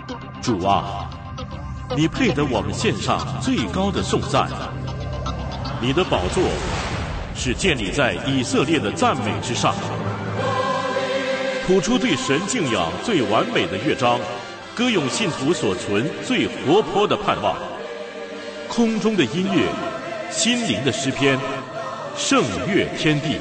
主啊，你配得我们献上最高的颂赞。你的宝座是建立在以色列的赞美之上，谱出对神敬仰最完美的乐章，歌咏信徒所存最活泼的盼望。空中的音乐，心灵的诗篇，圣乐天地。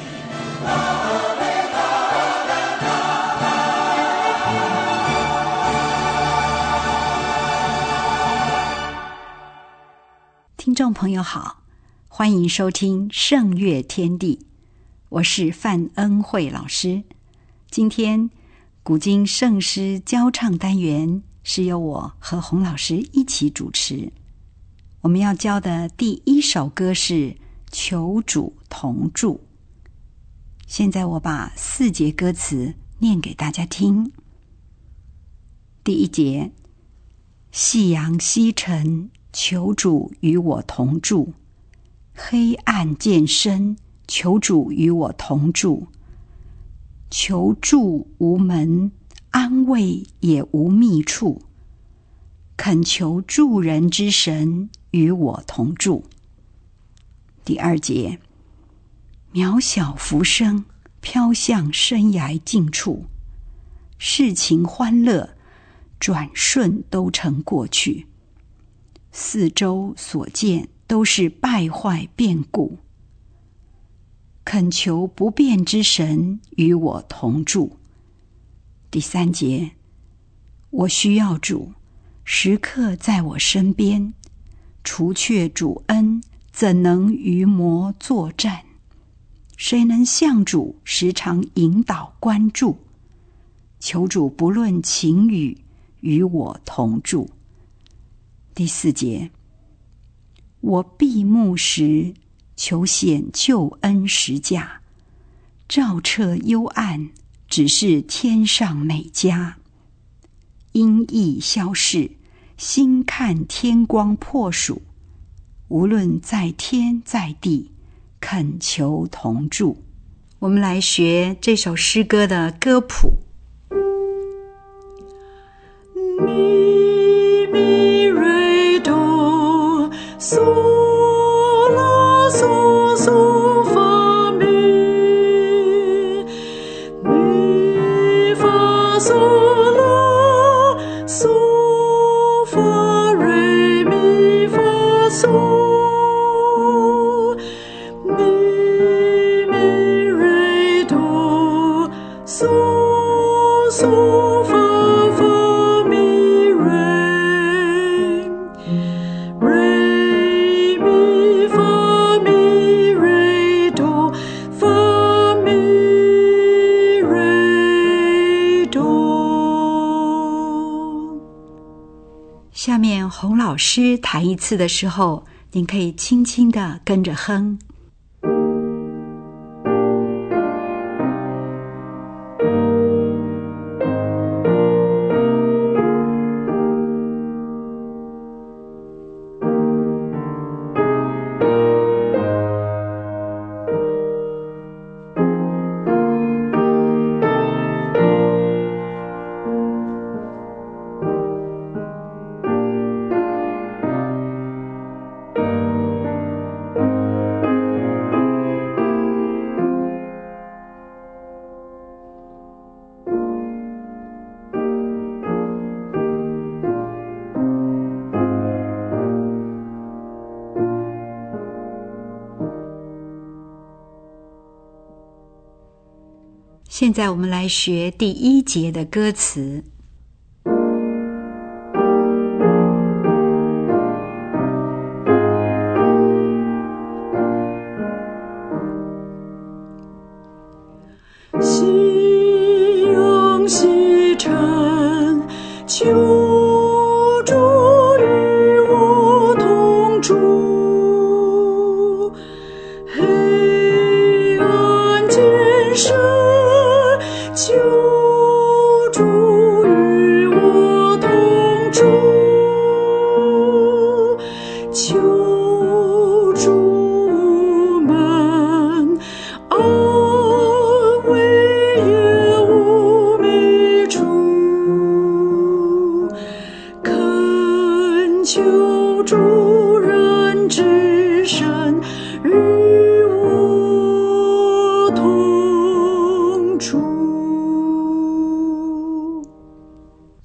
听众朋友好，欢迎收听圣乐天地，我是范恩惠老师。今天古今圣诗教唱单元是由我和洪老师一起主持。我们要教的第一首歌是求主同住。现在我把4节歌词念给大家听。第1节，夕阳西沉，求主与我同住，黑暗渐深，求主与我同住，求助无门，安慰也无觅处，恳求助人之神与我同住。第2节，渺小浮生，飘向生涯尽处，世情欢乐，转瞬都成过去，四周所见都是败坏变故，恳求不变之神与我同住。第3节，我需要主，时刻在我身边，除却主恩，怎能与魔作战？谁能向主时常引导关注？求主不论晴雨，与我同住。第4节，我闭目时，求显救恩实价，照彻幽暗，只是天上美家。阴翳消逝，心看天光破曙，无论在天在地，恳求同住。我们来学这首诗歌的歌谱。 咪咪瑞哆嗦啦嗦嗦发咪，咪发嗦啦嗦发瑞咪发嗦，咪咪瑞哆嗦嗦发下面洪老师弹一次的时候，您可以轻轻地跟着哼。现在我们来学第1节的歌词。 夕阳西沉，求主与我同住，黑暗渐深，求主与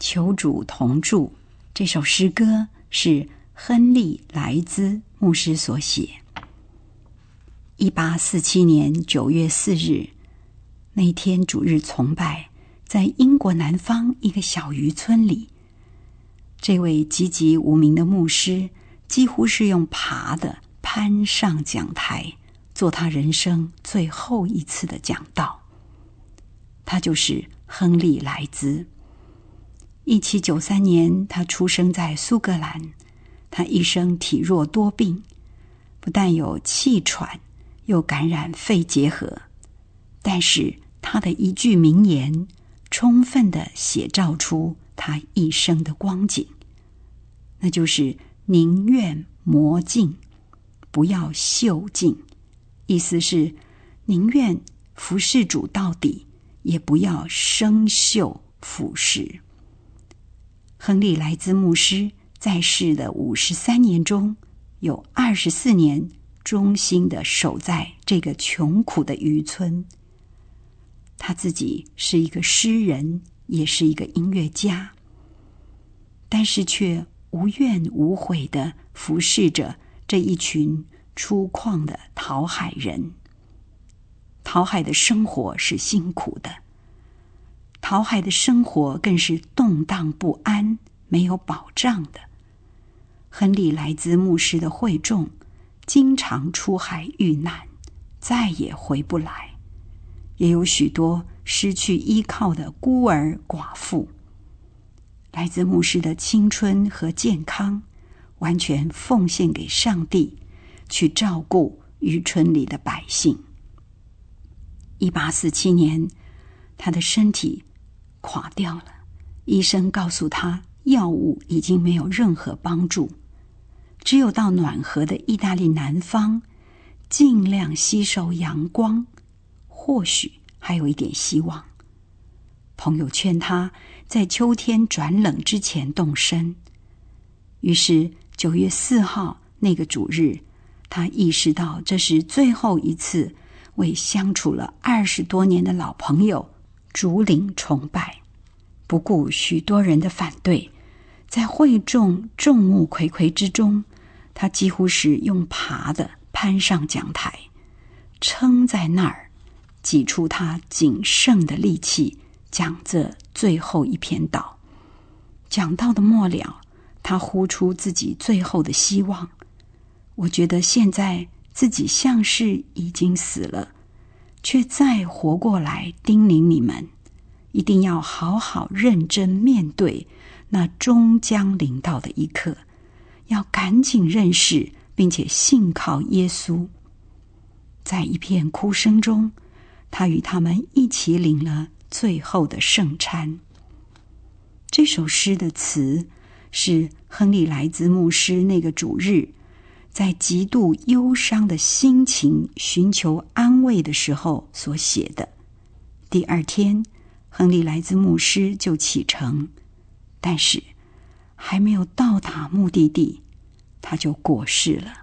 求主同住这首诗歌是亨利·莱兹牧师所写。1847年9月4日，那一天主日崇拜在英国南方一个小渔村里，这位籍籍无名的牧师几乎是用爬的攀上讲台，做他人生最后一次的讲道。他就是亨利·莱兹。1793年，他出生在苏格兰。他一生体弱多病，不但有气喘，又感染肺结核。但是他的一句名言，充分地写照出他一生的光景，那就是宁愿磨尽，不要锈尽。意思是宁愿服侍主到底，也不要生锈腐蚀。亨利·莱兹牧师在世的53年中，有24年忠心地守在这个穷苦的渔村。他自己是一个诗人，也是一个音乐家，但是却无怨无悔地服侍着这一群粗犷的讨海人。讨海的生活是辛苦的，讨海的生活更是动荡不安，没有保障的。亨利·莱兹牧师的会众经常出海遇难，再也回不来，也有许多失去依靠的孤儿寡妇。莱兹牧师的青春和健康完全奉献给上帝，去照顾渔村里的百姓。1847年，他的身体垮掉了，医生告诉他，药物已经没有任何帮助，只有到暖和的意大利南方，尽量吸收阳光，或许还有一点希望。朋友劝他在秋天转冷之前动身。于是9月4号那个主日，他意识到这是最后一次为相处了20多年的老朋友主领崇拜。不顾许多人的反对，在会众众目睽睽之中，他几乎是用爬的攀上讲台，撑在那儿，挤出他仅剩的力气，讲这最后一篇道。讲到的末了，他呼出自己最后的希望：我觉得现在自己像是已经死了，却再活过来叮咛你们，一定要好好认真面对那终将临到的一刻，要赶紧认识并且信靠耶稣。在一片哭声中，他与他们一起领了最后的圣餐。这首诗的词是亨利·莱兹牧师那个主日在极度忧伤的心情寻求安慰的时候所写的。第二天，亨利·莱兹牧师就启程，但是还没有到达目的地，他就过世了。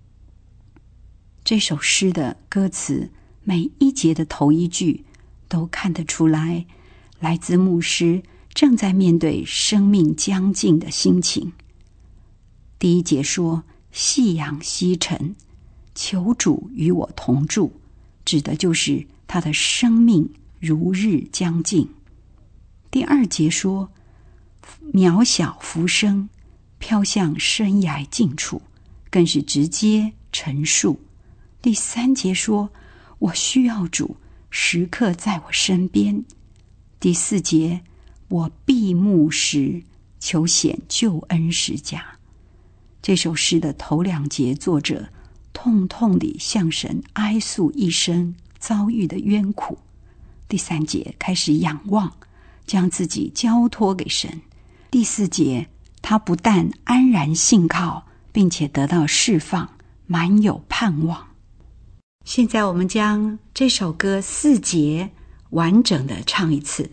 这首诗的歌词每一节的头一句都看得出来，莱兹牧师正在面对生命将尽的心情。第一节说，夕阳西沉，求主与我同住，指的就是他的生命如日将尽。第二节说，渺小浮生飘向生涯尽处，更是直接陈述。第三节说，我需要主时刻在我身边。第四节，我闭目时求显救恩实价。这首诗的头两节，作者痛痛地向神哀诉一生遭遇的冤苦。第三节开始仰望，将自己交托给神。第四节，他不但安然信靠，并且得到释放，满有盼望。现在我们将这首歌4节完整的唱一次。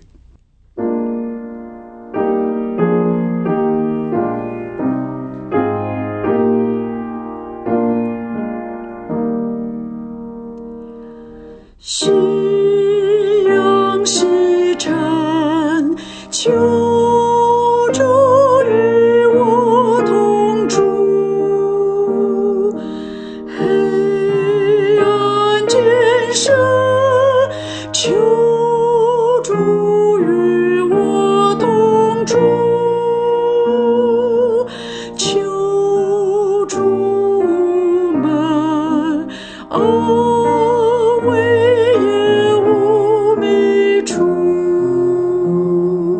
夕阳西沉，秋主，求主们为业无觅处，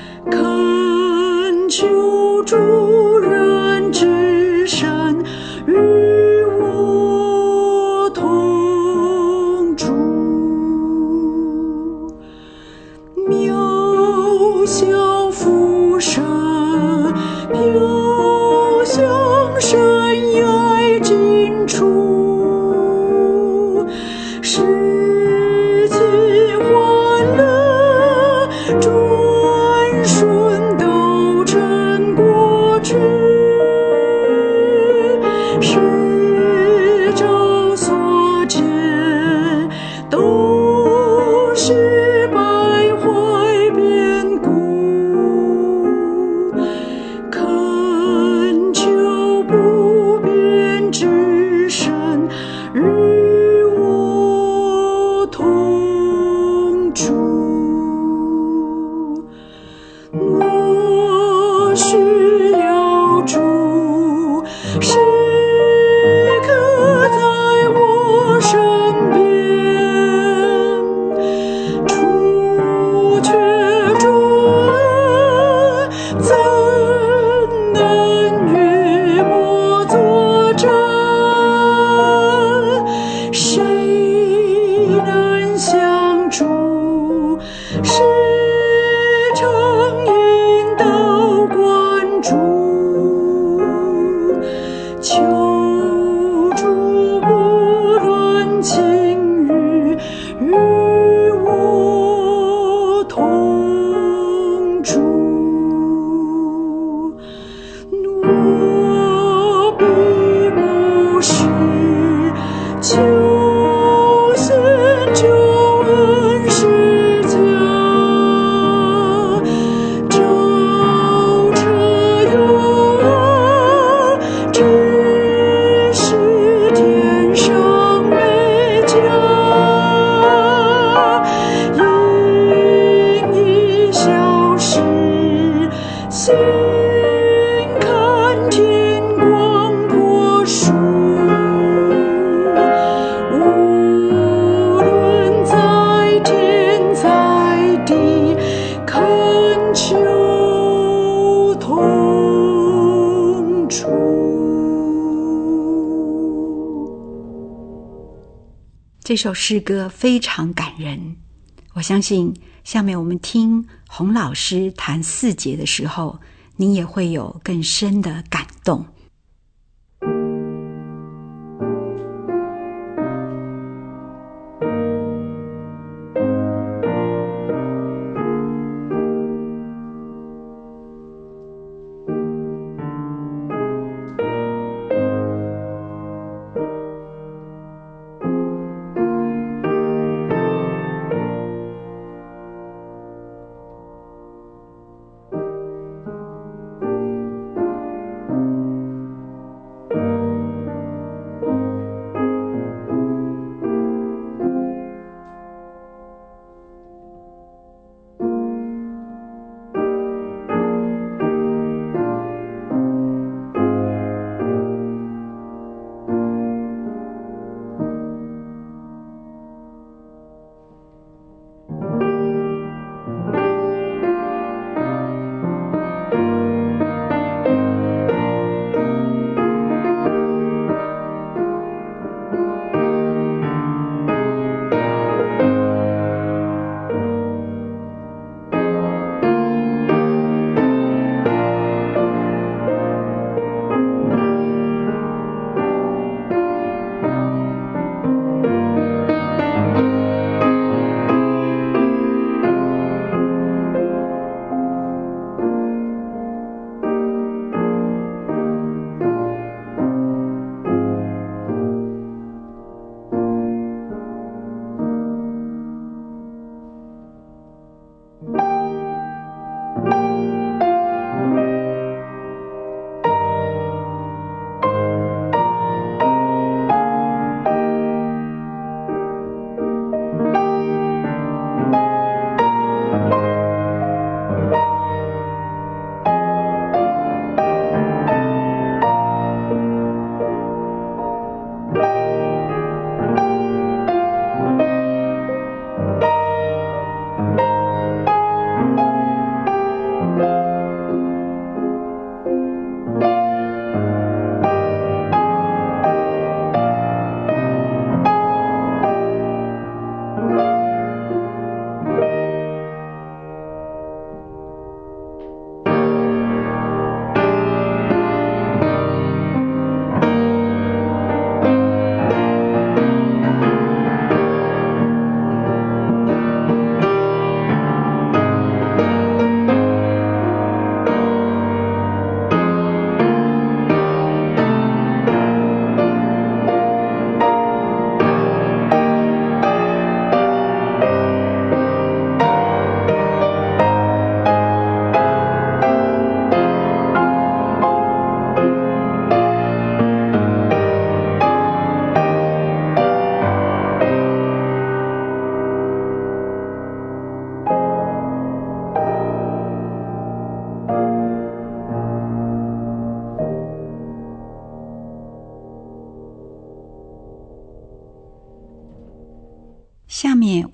恳求主人之神与我同住，渺小浮生，飘向山崖尽处，世纪欢乐转瞬都成过去，世照所见都是败坏变故，恳求不变之神与我同住，我需要主时刻在我身边，除却主恩，怎能与我作证？谁能相助？是成因都关注，求主不论情欲，与我同住，我必不是求献救恩施加，照彻有只是天上美家，因一消失，心看天光破树，无论在天在地，恳求同住。 这首诗歌非常感人，我相信下面我们听洪老师弹4节的时候，您也会有更深的感动。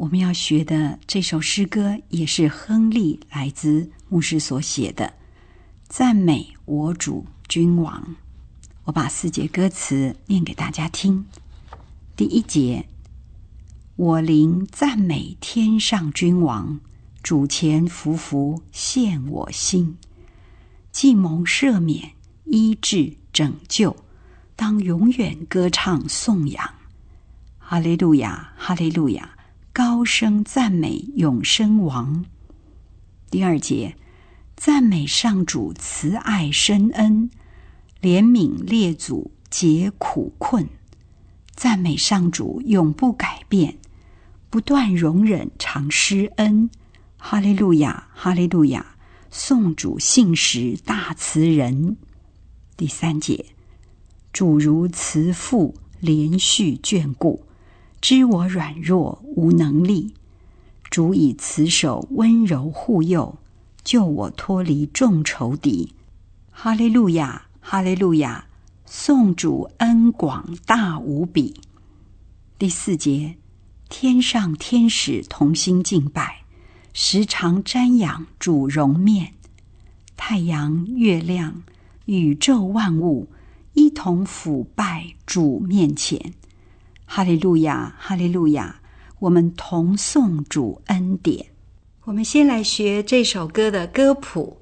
我们要学的这首诗歌也是亨利·莱兹牧师所写的，赞美我主君王。我把4节歌词念给大家听。第1节，我灵赞美天上君王，主前匍匐献我心，既蒙赦免医治拯救，当永远歌唱颂扬。哈利路亚，哈利路亚，高声赞美永生王。第2节，赞美上主慈爱深恩，怜悯列祖解苦困，赞美上主永不改变，不断容忍常施恩。哈利路亚，哈利路亚，颂主信实大慈人。第3节，主如慈父连续眷顾，知我软弱无能力，主以慈手温柔护佑，救我脱离众仇敌。哈利路亚，哈利路亚，颂主恩广大无比。第4节，天上天使同心敬拜，时常瞻仰主容面，太阳月亮宇宙万物一同俯拜主面前。哈利路亚，哈利路亚，我们同颂主恩典。我们先来学这首歌的歌谱。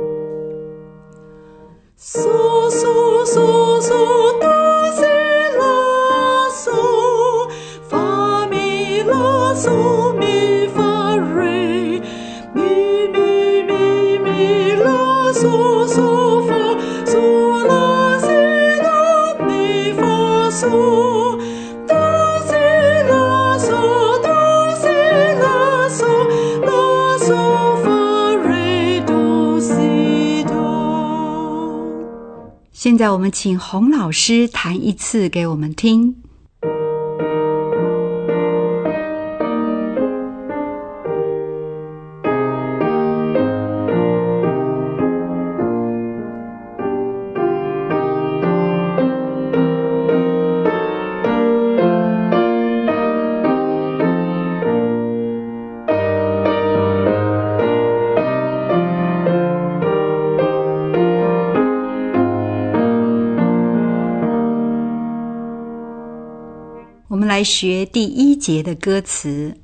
嗦嗦嗦嗦哆西拉嗦，发咪拉嗦咪发瑞，咪咪咪咪拉嗦嗦发嗦拉西拉咪发嗦，哆西拉嗦哆西拉嗦拉嗦发瑞哆西哆。 现在我们请洪老师弹一次给我们听。我们来学第1节的歌词。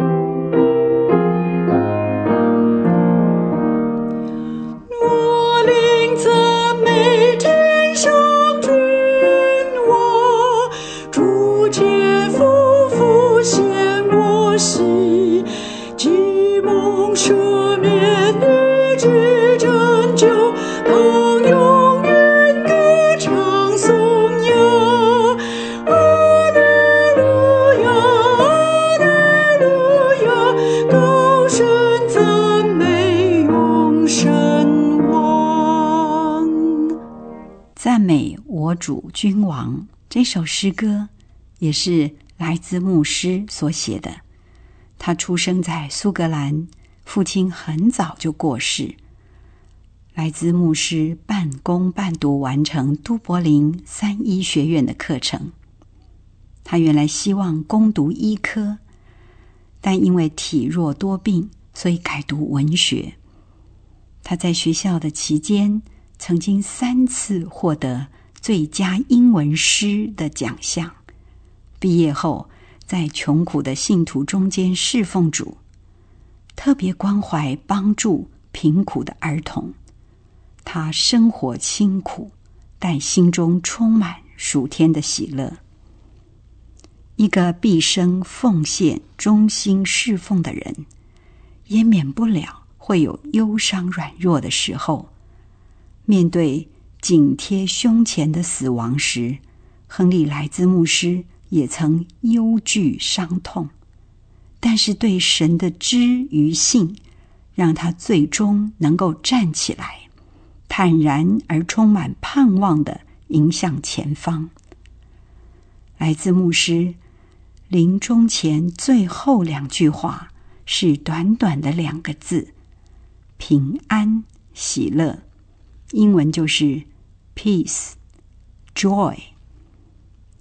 我灵赞美天上君王，主前匍匐献我心，既蒙赦免医治拯救，当永远歌唱颂扬。阿利路亚，阿利路亚，高声赞美永生王。 赞美我主君王这首诗歌也是莱兹牧师所写的。他出生在苏格兰，父亲很早就过世。莱兹牧师半工半读完成都柏林3医学院的课程。他原来希望攻读医科，但因为体弱多病，所以改读文学。他在学校的期间曾经3次获得最佳英文诗的奖项。毕业后在穷苦的信徒中间侍奉主，特别关怀帮助贫苦的儿童。他生活清苦，但心中充满属天的喜乐。一个毕生奉献、忠心侍奉的人，也免不了会有忧伤软弱的时候。面对紧贴胸前的死亡时，亨利·莱兹牧师也曾忧惧伤痛，但是对神的知与信，让他最终能够站起来，坦然而充满盼望地迎向前方。莱兹牧师临终前最后2句话是短短的2个字：平安喜乐，英文就是 peace joy。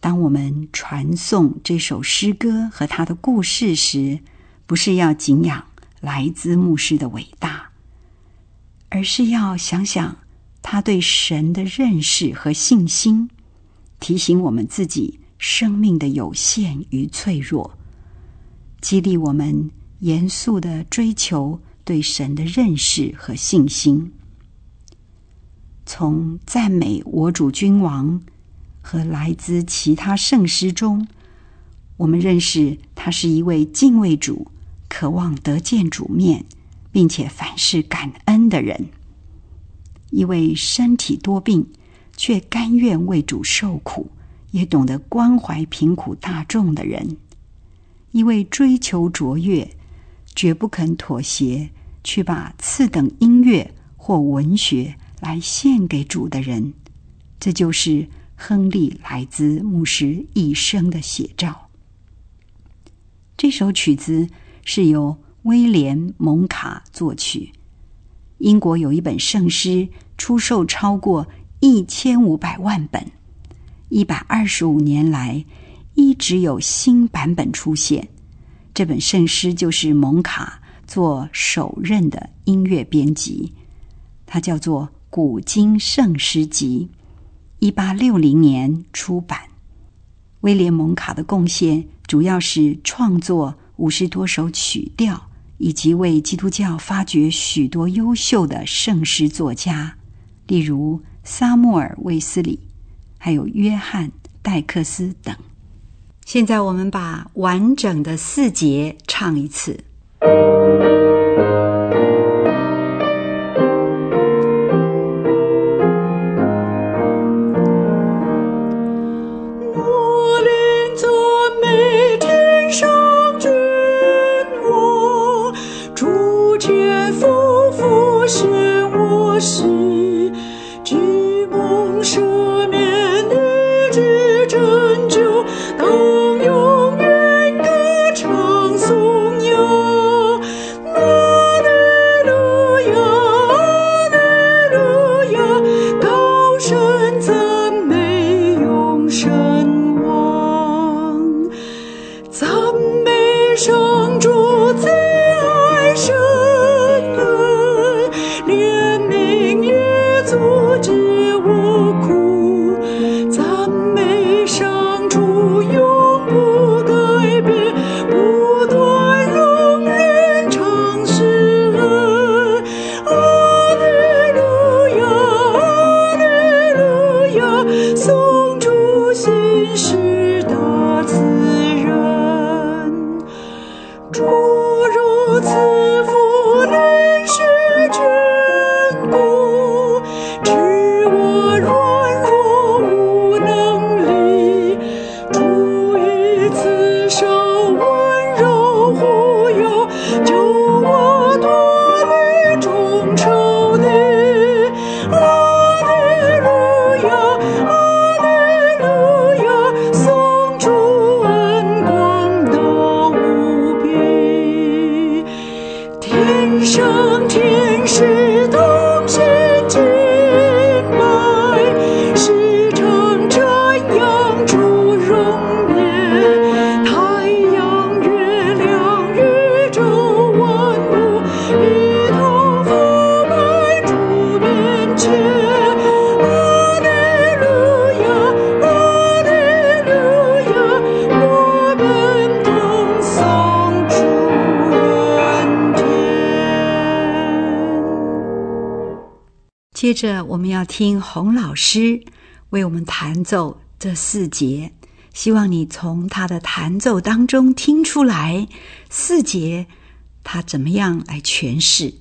当我们传颂这首诗歌和他的故事时，不是要敬仰莱兹牧师的伟大，而是要想想他对神的认识和信心，提醒我们自己生命的有限与脆弱，激励我们严肃地追求对神的认识和信心。从赞美我主君王和来自其他圣诗中，我们认识他是一位敬畏主、渴望得见主面，并且凡事感恩的人，一位身体多病却甘愿为主受苦，也懂得关怀贫苦大众的人，一位追求卓越，绝不肯妥协，去把次等音乐或文学来献给主的人。这就是亨利·莱兹牧师一生的写照。这首曲子是由威廉·蒙卡作曲。英国有一本圣诗出售超过1500万本，125年来一直有新版本出现。这本圣诗就是蒙卡做首任的音乐编辑，它叫做《古今圣诗集》，1860年出版。威廉·蒙卡的贡献主要是创作50多首曲调，以及为基督教发掘许多优秀的圣诗作家，例如撒穆尔·卫斯理，还有约翰·戴克斯等。现在我们把完整的4节唱一次。接着我们要听洪老师为我们弹奏这4节，希望你从他的弹奏当中听出来4节他怎么样来诠释。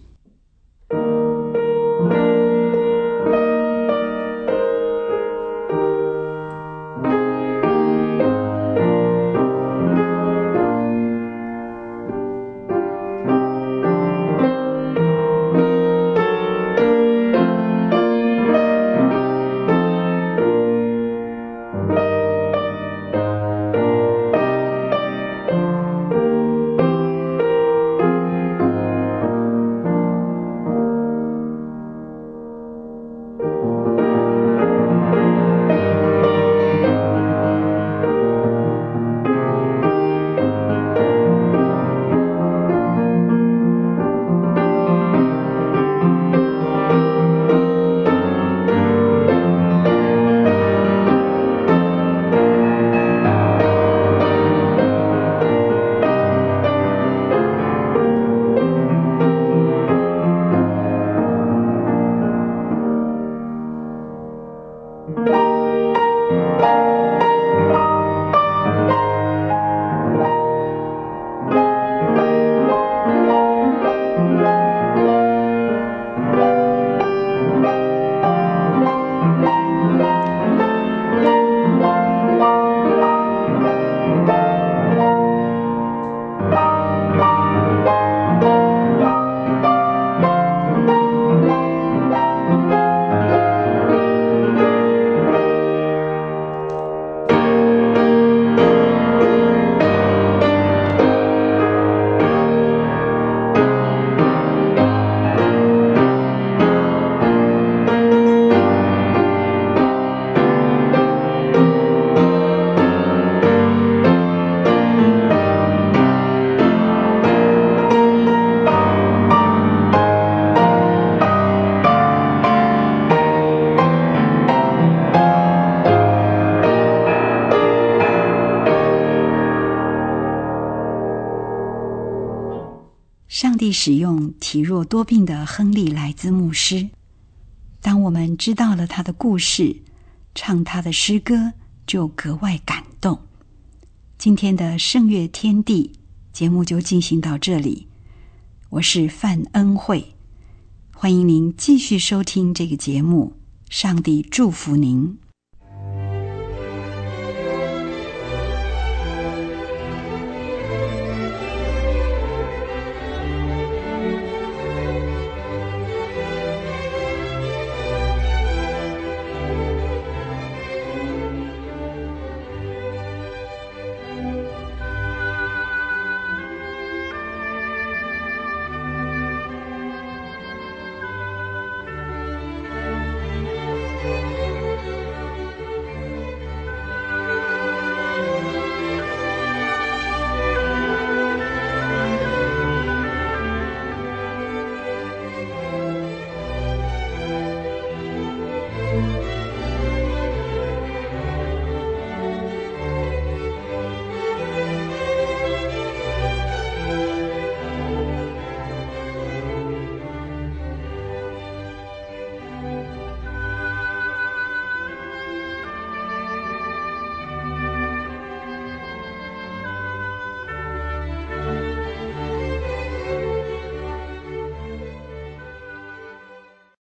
帝使用体弱多病的亨利莱兹牧师。当我们知道了他的故事，唱他的诗歌就格外感动。今天的圣乐天地节目就进行到这里，我是范恩惠，欢迎您继续收听这个节目，上帝祝福您。